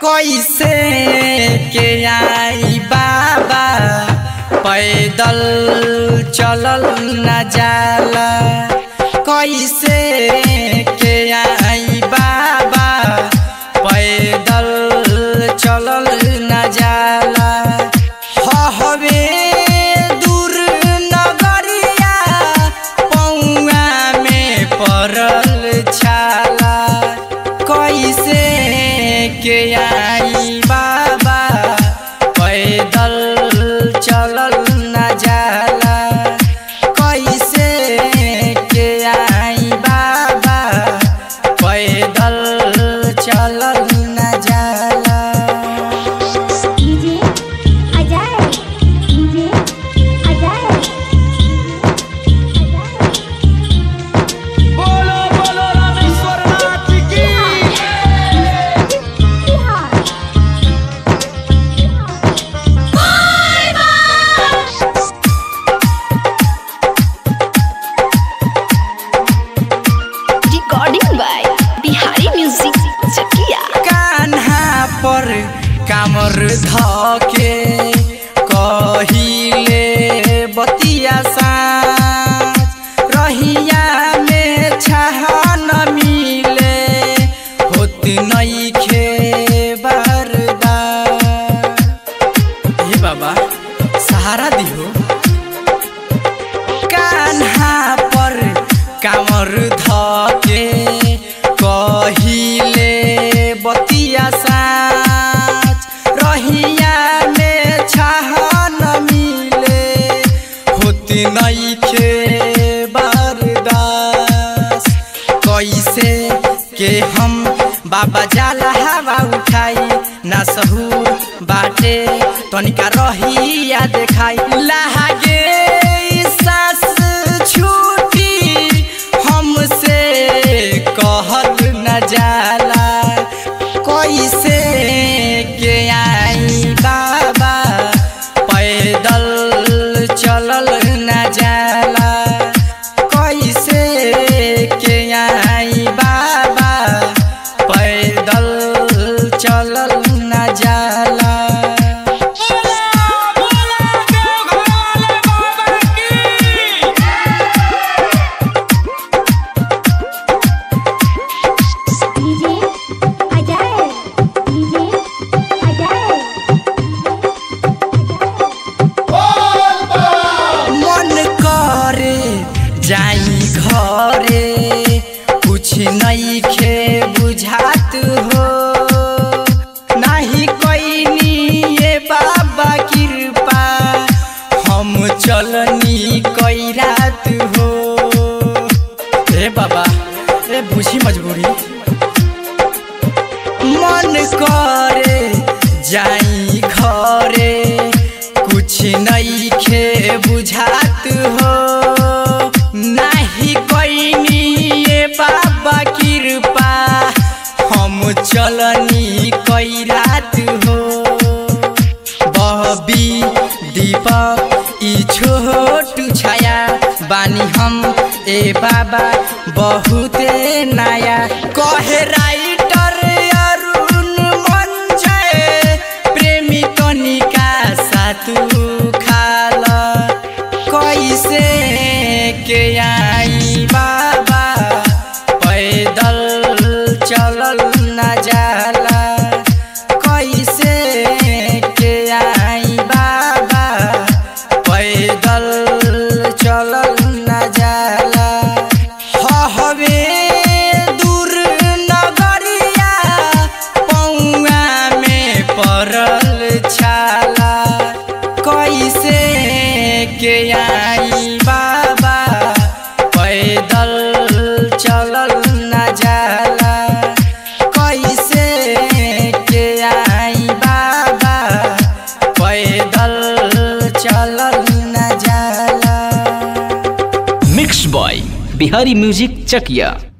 कैसे के आई बाबा पैदल चलल न जाला। कैसे के आई बाबा पैदल चलल न जाला। हवे दूर नगरिया पौआ में पड़ल छाला। कैसे के आई बाबा पैदल चलल न जाला। कैसे के आई बाबा पैदल चलल न जाला। बोलो बोलो रामेश्वर नाथ की। Recording by Bihari music Chakiya. Kanha पर कामर धके कहिले बतिया साँझ। रहिया में छाह न मिले होत नइखे बरदा। हे बाबा सहारा दिहो। कान्हा पर कामर धके कहिले बतिया साँझ। रहिया में छाह न मिले होत नइखे बरदास। कैसे के हम बाबा जाला हवा उठाई ना सहूर बाटे तनिका रहिया देखाई। लागे सास छूटी हमसे कहत न जाला। कैसे के आई बाबा पैदल चलल न जाला। कैसे के आई बाबा पैदल चलल न जाला। मन करे जाई घरे कुछ नइखे बुझात हो। नाही कोइनी ये बाबा कृपा हम चलनी कई रात हो। हे बाबा ए बुझी मजबूरी। मन करे जाई घरे कुछ नइखे बुझात हो। नाही कोइनी ये बाबा कृपा हम चलनी कई रात हो। बबी दीपक ई छोट छाया बानी हम ए बाबा बहुते नया। कहे राइटर अरुण मंजय प्रेमी तनिका सातु खाल। कैसे के आई बाबा पैदल चलल न जाला। कैसे के आई बाबा पैदल चलल न जाला। हवे दूर नगरिया पौआ में पड़ल छाला। कैसे के आई बाबा पैदल चलल न जाला। कैसे के आई बाबा पैदल चलल न जाला। मिक्स बॉय बिहारी म्यूजिक चकिया।